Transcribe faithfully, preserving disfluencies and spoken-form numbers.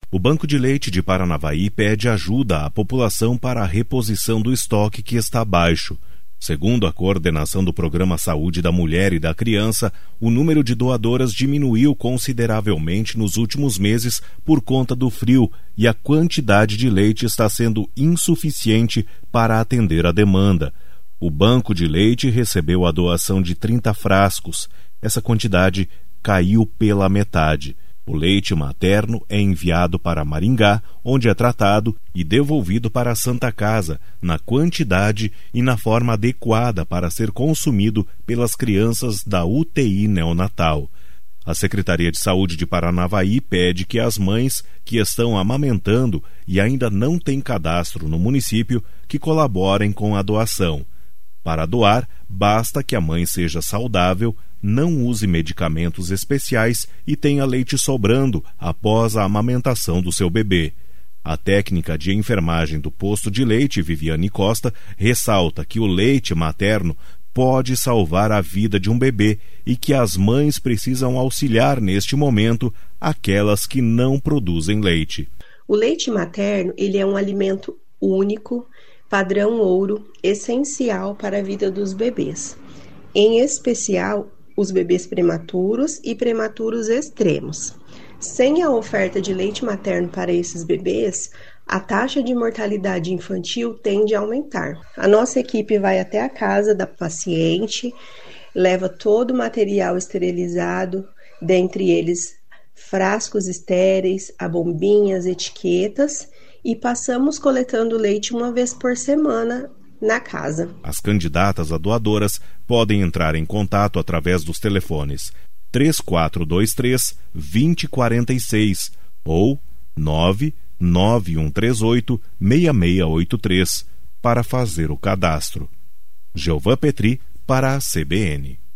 O Banco de Leite de Paranavaí pede ajuda à população para a reposição do estoque que está baixo. Segundo a coordenação do Programa Saúde da Mulher e da Criança, o número de doadoras diminuiu consideravelmente nos últimos meses por conta do frio e a quantidade de leite está sendo insuficiente para atender a demanda. O Banco de Leite recebeu a doação de trinta frascos. Essa quantidade caiu pela metade. O leite materno é enviado para Maringá, onde é tratado e devolvido para a Santa Casa, na quantidade e na forma adequada para ser consumido pelas crianças da U T I neonatal. A Secretaria de Saúde de Paranavaí pede que as mães que estão amamentando e ainda não têm cadastro no município que colaborem com a doação. Para doar, basta que a mãe seja saudável, não use medicamentos especiais e tenha leite sobrando após a amamentação do seu bebê. A técnica de enfermagem do posto de leite, Viviane Costa, ressalta que o leite materno pode salvar a vida de um bebê e que as mães precisam auxiliar neste momento aquelas que não produzem leite. O leite materno, ele é um alimento único, padrão ouro, essencial para a vida dos bebês. Em especial, os bebês prematuros e prematuros extremos. Sem a oferta de leite materno para esses bebês, a taxa de mortalidade infantil tende a aumentar. A nossa equipe vai até a casa da paciente, leva todo o material esterilizado, dentre eles frascos estéreis, a bombinhas, etiquetas, e passamos coletando leite uma vez por semana na casa. As candidatas a doadoras podem entrar em contato através dos telefones três quatro dois três, dois zero quatro seis ou nove nove um três oito, seis seis oito três para fazer o cadastro. Geovan Petri para a C B N.